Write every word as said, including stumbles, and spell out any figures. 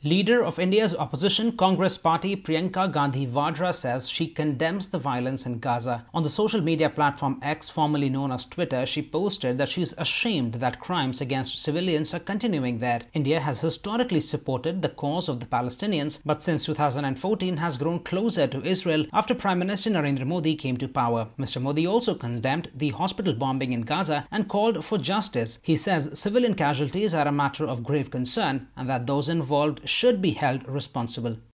Leader of India's opposition Congress party Priyanka Gandhi Vadra says she condemns the violence in Gaza. On the social media platform X, formerly known as Twitter, she posted that she is ashamed that crimes against civilians are continuing there. India has historically supported the cause of the Palestinians, but since two thousand fourteen has grown closer to Israel after Prime Minister Narendra Modi came to power. Mister Modi also condemned the hospital bombing in Gaza and called for justice. He says civilian casualties are a matter of grave concern and that those involved should be held responsible.